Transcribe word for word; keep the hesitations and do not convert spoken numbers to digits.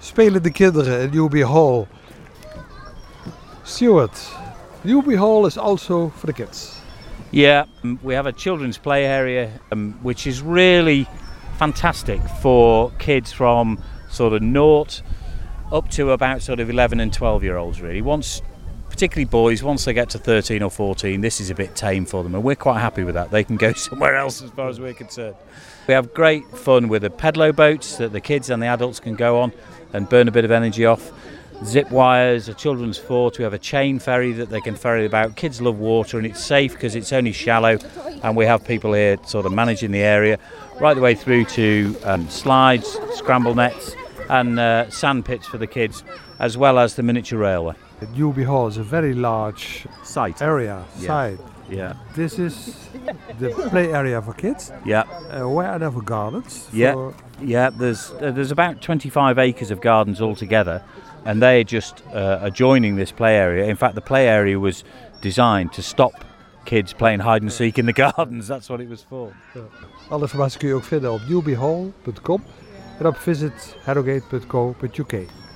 spelen de kinderen in Newby Hall? Stuart, Newby Hall is also for the kids. Yeah, um, we have a children's play area um, which is really fantastic for kids from sort of naught up to about sort of eleven and twelve year olds really. Once, particularly boys, once they get to thirteen or fourteen, this is a bit tame for them and we're quite happy with that. They can go somewhere else as far as we're concerned. We have great fun with the pedalo boats that the kids and the adults can go on and burn a bit of energy off. Zip wires, a children's fort, we have a chain ferry that they can ferry about. Kids love water and it's safe because it's only shallow and we have people here sort of managing the area right the way through to um, slides, scramble nets and uh, sand pits for the kids, as well as the miniature railway. Newby Hall is a very large Site. area, Yeah. site. Yeah. This is the play area for kids. Yeah. Uh, where are there for gardens? Yeah. For Yeah, there's uh, there's about twenty-five acres of gardens altogether, and they're just uh, adjoining this play area. In fact, the play area was designed to stop kids playing hide and seek in the gardens. That's what it was for. Alle informatie kun je ook vinden op newby hall dot com en op visit harrogate dot co dot U K.